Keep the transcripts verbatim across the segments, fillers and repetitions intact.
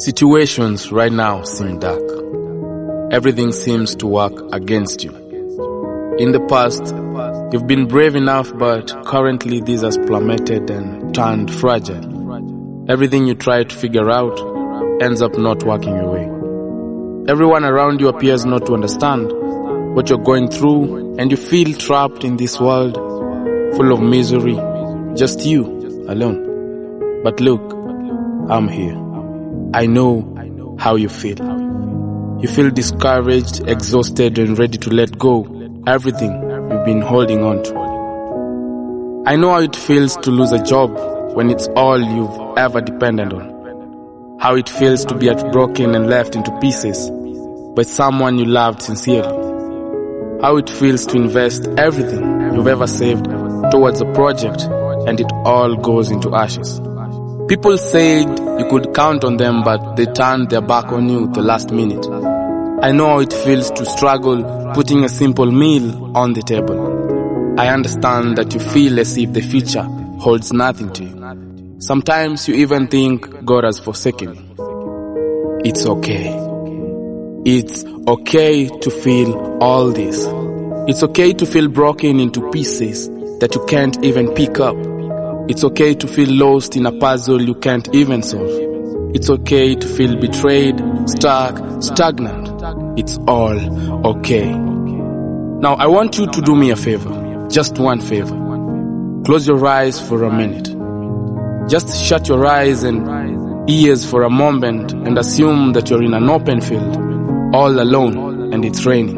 Situations right now seem dark. Everything seems to work against you. In the past, you've been brave enough, but currently this has plummeted and turned fragile. Everything you try to figure out ends up not working your way. Everyone around you appears not to understand what you're going through, and you feel trapped in this world full of misery, just you alone. But look, I'm here. I know how you feel. You feel discouraged, exhausted, and ready to let go everything you've been holding on to. I know how it feels to lose a job when it's all you've ever depended on. How it feels to be heartbroken and left into pieces by someone you loved sincerely. How it feels to invest everything you've ever saved towards a project and it all goes into ashes. People said you could count on them, but they turned their back on you at the last minute. I know how it feels to struggle putting a simple meal on the table. I understand that you feel as if the future holds nothing to you. Sometimes you even think God has forsaken you. It's okay. It's okay to feel all this. It's okay to feel broken into pieces that you can't even pick up. It's okay to feel lost in a puzzle you can't even solve. It's okay to feel betrayed, stuck, stagnant. It's all okay. Now I want you to do me a favor. Just one favor. Close your eyes for a minute. Just shut your eyes and ears for a moment and assume that you're in an open field, all alone, and it's raining.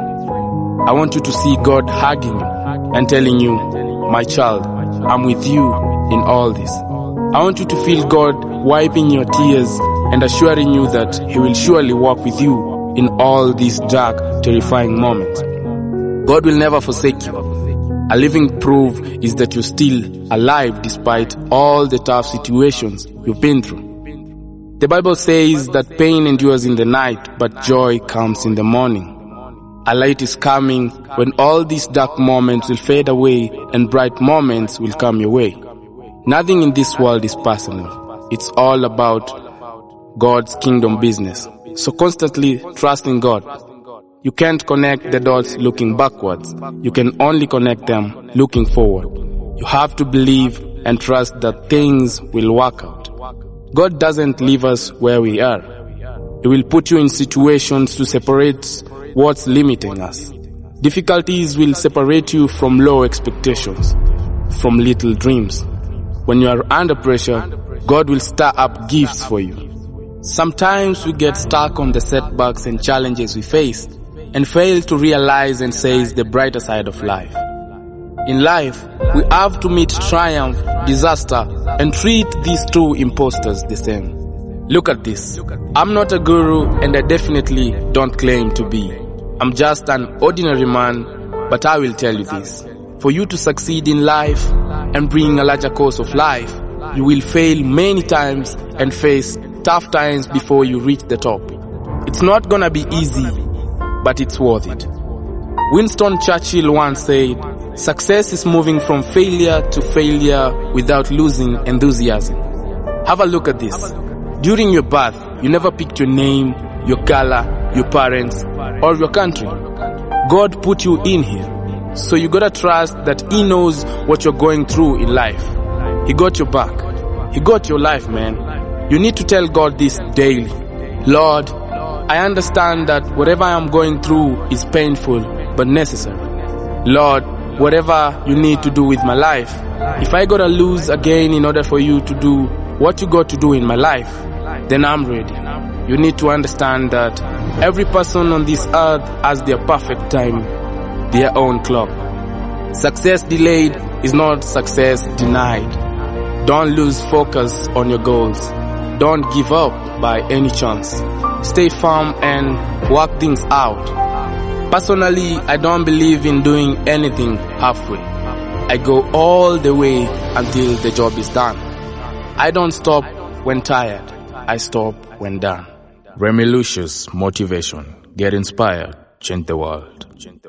I want you to see God hugging you and telling you, my child, I'm with you in all this. I want you to feel God wiping your tears and assuring you that He will surely walk with you in all these dark, terrifying moments. God will never forsake you. A living proof is that you're still alive despite all the tough situations you've been through. The Bible says that pain endures in the night, but joy comes in the morning. A light is coming when all these dark moments will fade away and bright moments will come your way. Nothing in this world is personal. It's all about God's kingdom business. So constantly trust in God. You can't connect the dots looking backwards. You can only connect them looking forward. You have to believe and trust that things will work out. God doesn't leave us where we are. He will put you in situations to separate what's limiting us. Difficulties will separate you from low expectations, from little dreams. When you are under pressure, God will stir up gifts for you. Sometimes we get stuck on the setbacks and challenges we face and fail to realize and seize the brighter side of life. In life, we have to meet triumph, disaster, and treat these two imposters the same. Look at this. I'm not a guru and I definitely don't claim to be. I'm just an ordinary man, but I will tell you this. For you to succeed in life and bring a larger course of life, you will fail many times and face tough times before you reach the top. It's not gonna be easy, but it's worth it. Winston Churchill once said, success is moving from failure to failure without losing enthusiasm. Have a look at this. During your birth, you never picked your name, your color, your parents, or your country. God put you in here. So you gotta trust that He knows what you're going through in life. He got your back. He got your life, man. You need to tell God this daily. Lord, I understand that whatever I'm going through is painful but necessary. Lord, whatever you need to do with my life, if I gotta lose again in order for you to do what you got to do in my life, then I'm ready. You need to understand that every person on this earth has their perfect timing, their own clock. Success delayed is not success denied. Don't lose focus on your goals. Don't give up by any chance. Stay firm and work things out. Personally, I don't believe in doing anything halfway. I go all the way until the job is done. I don't stop when tired. I stop when done. Remy Lucius, motivation. Get inspired. Change the world.